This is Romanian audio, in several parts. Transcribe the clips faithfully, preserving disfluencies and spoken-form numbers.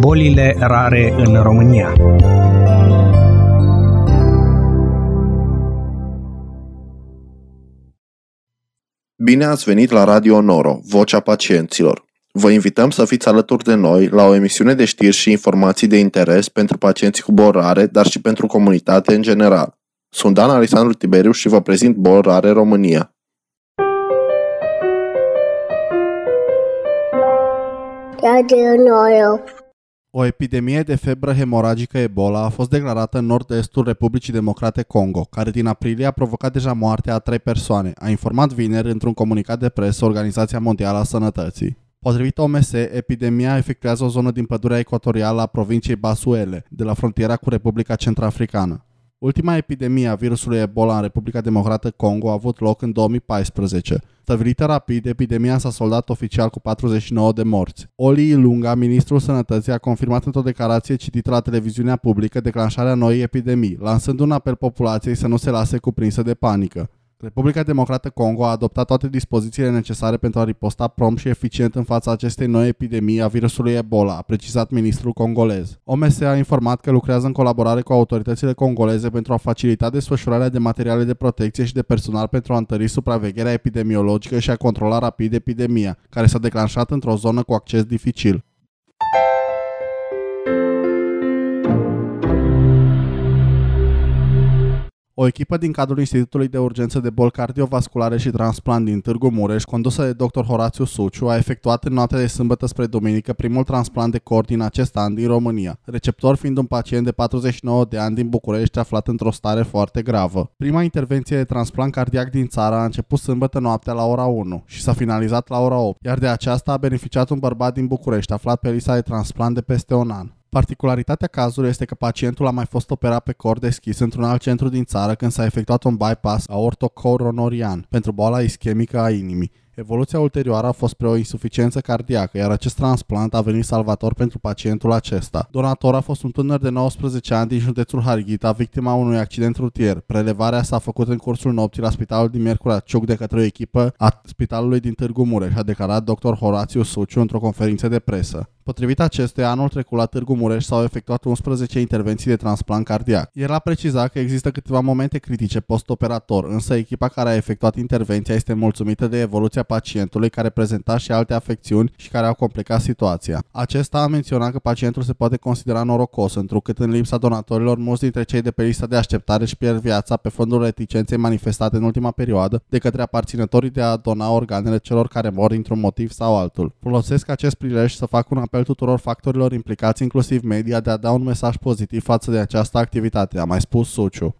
Bolile rare în România. Bine ați venit la Radio Noro, Vocea Pacienților. Vă invităm să fiți alături de noi la o emisiune de știri și informații de interes pentru pacienții cu boli rare, dar și pentru comunitate în general. Sunt Dan Alexandru Tiberiu și vă prezint Boli Rare România. Radio Noro. O epidemie de febră hemoragică Ebola a fost declarată în nord-estul Republicii Democrate Congo, care din aprilie a provocat deja moartea a trei persoane, a informat vineri într-un comunicat de presă Organizația Mondială a Sănătății. Potrivit O M S, epidemia efectuează o zonă din pădurea ecuatorială a provinciei Basuele, de la frontiera cu Republica Centrafricană. Ultima epidemie a virusului Ebola în Republica Democrată Congo a avut loc în două mii paisprezece. Stăvilită rapid, epidemia s-a soldat oficial cu patruzeci și nouă de morți. Oli Ilunga, ministrul Sănătății, a confirmat într-o declarație citită la televiziunea publică declanșarea noii epidemii, lansând un apel populației să nu se lase cuprinsă de panică. Republica Democrată Congo a adoptat toate dispozițiile necesare pentru a riposta prompt și eficient în fața acestei noi epidemii a virusului Ebola, a precizat ministrul congolez. O M S a informat că lucrează în colaborare cu autoritățile congoleze pentru a facilita desfășurarea de materiale de protecție și de personal pentru a întări supravegherea epidemiologică și a controla rapid epidemia, care s-a declanșat într-o zonă cu acces dificil. O echipă din cadrul Institutului de Urgență de Boli Cardiovasculare și Transplant din Târgu Mureș, condusă de doctor Horațiu Suciu, a efectuat în noaptea de sâmbătă spre duminică primul transplant de cord din acest an din România, receptor fiind un pacient de patruzeci și nouă de ani din București aflat într-o stare foarte gravă. Prima intervenție de transplant cardiac din țară a început sâmbătă noaptea la ora unu și s-a finalizat la ora opt, iar de aceasta a beneficiat un bărbat din București aflat pe lista de transplant de peste un an. Particularitatea cazului este că pacientul a mai fost operat pe cord deschis într-un alt centru din țară când s-a efectuat un bypass aortocoronarian pentru boala ischemică a inimii. Evoluția ulterioară a fost spre o insuficiență cardiacă, iar acest transplant a venit salvator pentru pacientul acesta. Donator a fost un tânăr de nouăsprezece ani din județul Harghita, victima unui accident rutier. Prelevarea s-a făcut în cursul nopții la spitalul din Miercurea Ciuc de către o echipă a spitalului din Târgu Mureș, a declarat doctor Horațiu Suciu într-o conferință de presă. Potrivit acestuia, anul trecut la Târgu Mureș s-au efectuat unsprezece intervenții de transplant cardiac. El a precizat că există câteva momente critice post-operator, însă echipa care a efectuat intervenția este mulțumită de evoluția pacientului care prezenta și alte afecțiuni și care au complicat situația. Acesta a menționat că pacientul se poate considera norocos, întrucât în lipsa donatorilor, mulți dintre cei de pe lista de așteptare își pierd viața pe fondul reticenței manifestate în ultima perioadă de către aparținătorii de a dona organele celor care mor dintr-un motiv sau altul. Folosesc acest prilej să fac un apel tuturor factorilor implicați, inclusiv media, de a da un mesaj pozitiv față de această activitate, a mai spus Suciu.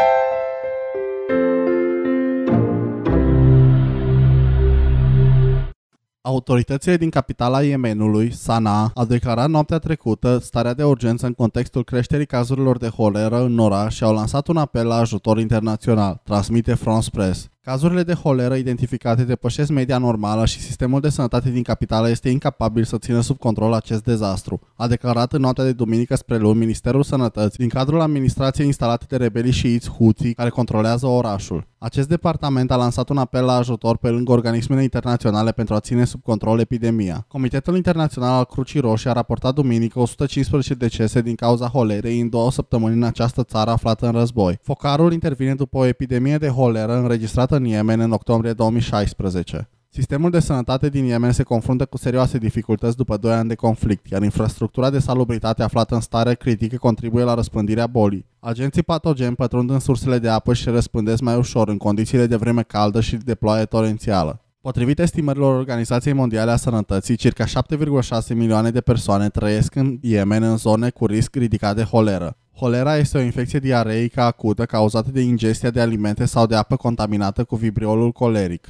Autoritățile din capitala Yemenului, Sanaa, au declarat noaptea trecută starea de urgență în contextul creșterii cazurilor de holeră în oraș și au lansat un apel la ajutor internațional, transmite France Press. Cazurile de holeră identificate depășesc media normală și sistemul de sănătate din capitală este incapabil să țină sub control acest dezastru, a declarat în noaptea de duminică spre luni Ministerul Sănătății din cadrul administrației instalate de rebelii șiiți Houthi care controlează orașul. Acest departament a lansat un apel la ajutor pe lângă organismele internaționale pentru a ține sub control epidemia. Comitetul Internațional al Crucii Roșii a raportat duminică o sută cincisprezece decese din cauza holerei în două săptămâni în această țară aflată în război. Focarul intervine după o epidemie de holeră înregistrată în Yemen în octombrie două mii șaisprezece. Sistemul de sănătate din Yemen se confruntă cu serioase dificultăți după doi ani de conflict, iar infrastructura de salubritate aflată în stare critică contribuie la răspândirea bolii. Agenții patogeni pătrund în sursele de apă și se răspândesc mai ușor în condițiile de vreme caldă și de ploaie torențială. Potrivit estimărilor Organizației Mondiale a Sănătății, circa șapte virgulă șase milioane de persoane trăiesc în Yemen în zone cu risc ridicat de holeră. Holera este o infecție diareică acută cauzată de ingestia de alimente sau de apă contaminată cu vibriolul coleric.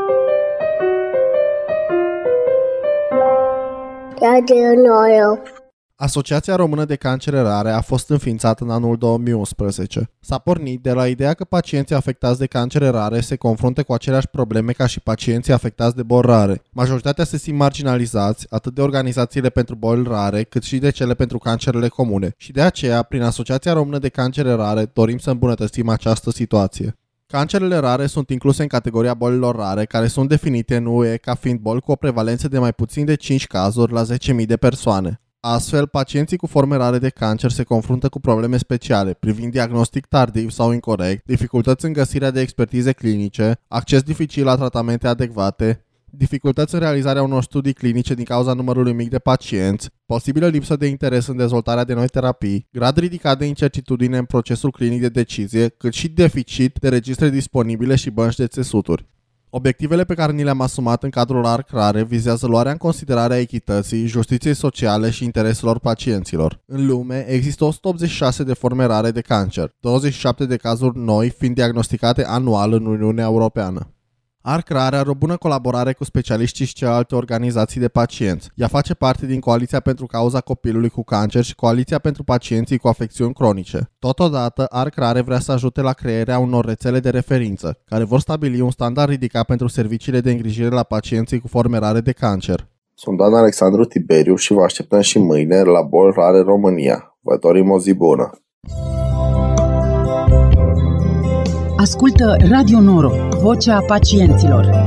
Radio Noro. Asociația Română de Cancere Rare a fost înființată în anul două mii unsprezece. S-a pornit de la ideea că pacienții afectați de cancere rare se confruntă cu aceleași probleme ca și pacienții afectați de boli rare. Majoritatea se simt marginalizați, atât de organizațiile pentru boli rare, cât și de cele pentru cancerele comune. Și de aceea, prin Asociația Română de Cancere Rare, dorim să îmbunătățim această situație. Cancerele rare sunt incluse în categoria bolilor rare, care sunt definite în U E ca fiind boli cu o prevalență de mai puțin de cinci cazuri la zece mii de persoane. Astfel, pacienții cu forme rare de cancer se confruntă cu probleme speciale privind diagnostic tardiv sau incorect, dificultăți în găsirea de expertize clinice, acces dificil la tratamente adecvate, dificultăți în realizarea unor studii clinice din cauza numărului mic de pacienți, posibilă lipsă de interes în dezvoltarea de noi terapii, grad ridicat de incertitudine în procesul clinic de decizie, cât și deficit de registre disponibile și bănci de țesuturi. Obiectivele pe care ni le-am asumat în cadrul A R C Rare vizează luarea în considerare a echității, justiției sociale și intereselor pacienților. În lume există o sută optzeci și șase de forme rare de cancer, douăzeci și șapte de cazuri noi fiind diagnosticate anual în Uniunea Europeană. A R C Rare are o bună colaborare cu specialiștii și celelalte organizații de pacienți. Ea face parte din Coaliția pentru Cauza Copilului cu Cancer și Coaliția pentru Pacienții cu Afecțiuni Cronice. Totodată, A R C Rare vrea să ajute la crearea unor rețele de referință, care vor stabili un standard ridicat pentru serviciile de îngrijire la pacienții cu forme rare de cancer. Sunt Dan Alexandru Tiberiu și vă așteptăm și mâine la Boli Rare România. Vă dorim o zi bună! Ascultă Radio Noro, vocea pacienților.